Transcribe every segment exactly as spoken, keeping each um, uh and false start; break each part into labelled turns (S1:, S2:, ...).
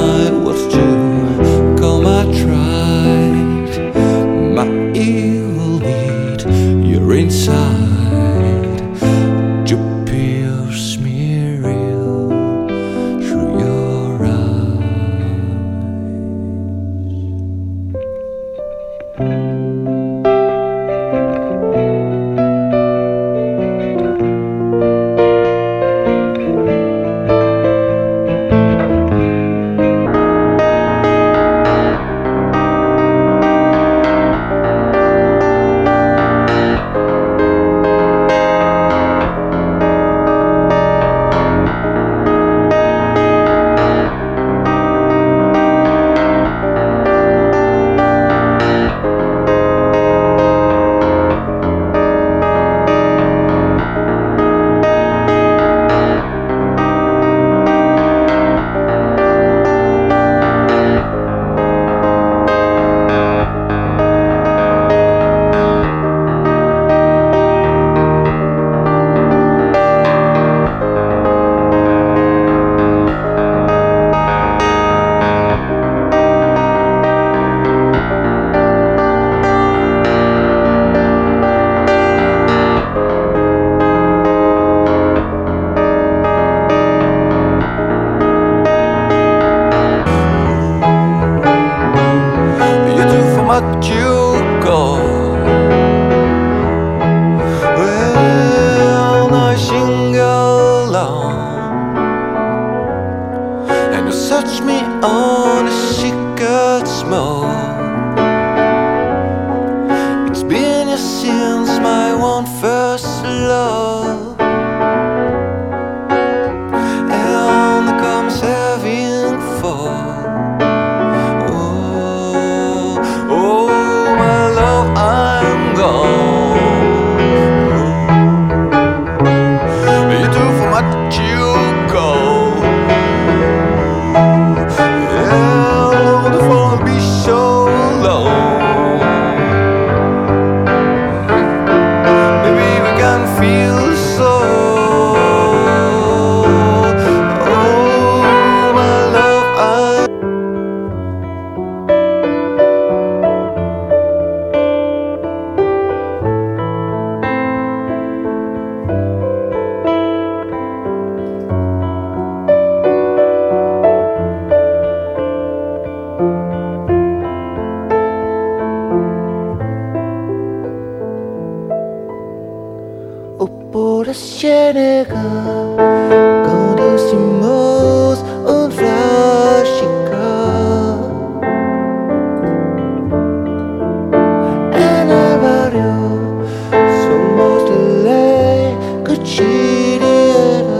S1: night was to come. I tried my evil need. You're inside to pierce me real through your But you go. Well, I sing along, and you touch me on a secret smoke. It's been years since my one first love, and comes having fall.
S2: Por las ciénagas conducimos un flashback. En el barrio somos de ley cotidiana.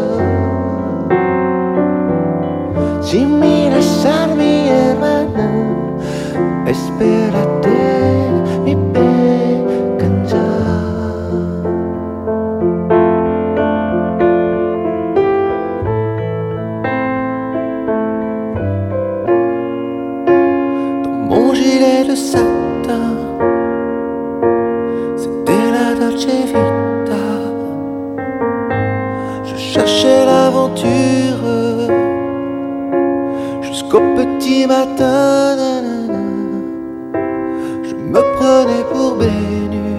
S2: Si miras a mi hermana, espérate, mi pequeña. Mon gilet de satin, c'était la Dolce Vita. Je cherchais l'aventure jusqu'au petit matin. Nanana. Je me prenais pour bénu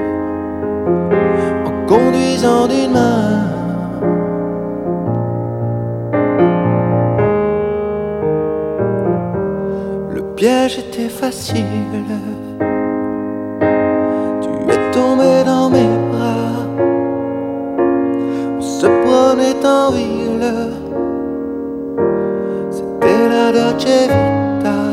S2: en conduisant d'une main. Le piège était facile, tu es tombé dans mes bras. On se promenait en ville, c'était la Dolce Vita.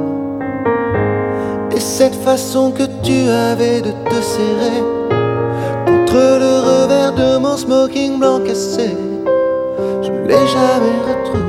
S2: Et cette façon que tu avais de te serrer contre le revers de mon smoking blanc cassé, je ne l'ai jamais retrouvé.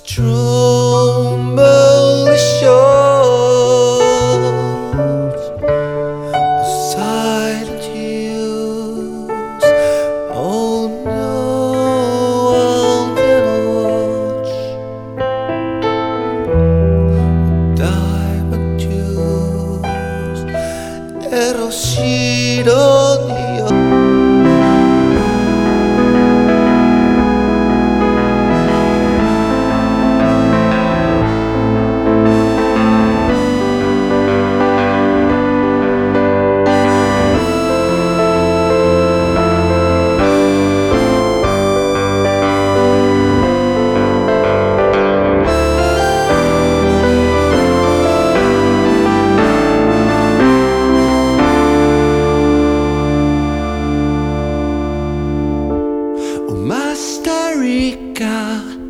S1: Tromoli shores, silent hills. Oh no one can watch. Diamond dews, erosido. Costa Rica,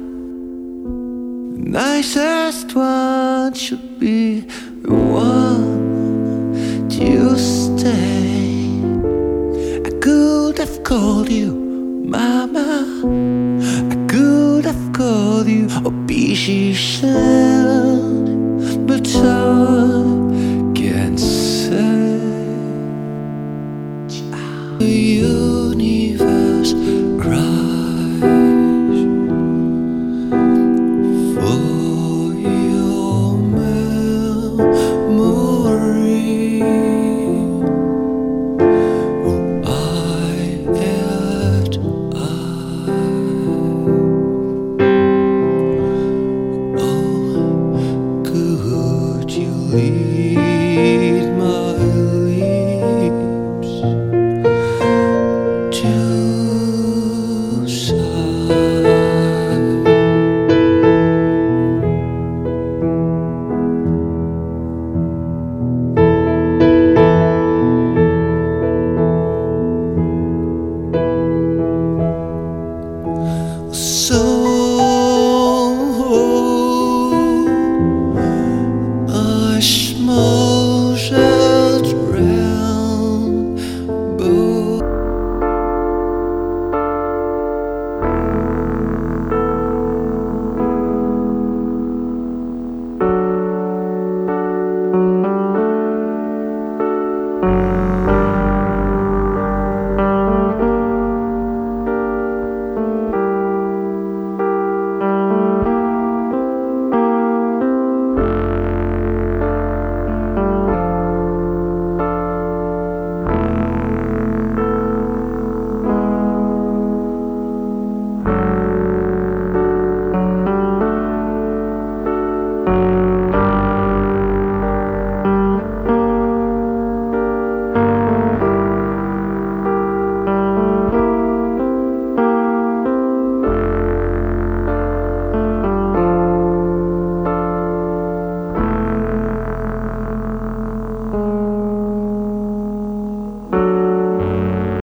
S1: the nicest one should be the one to stay. I could have called you Mama, I could have called you a Beachy Sand, but I can't say. The universe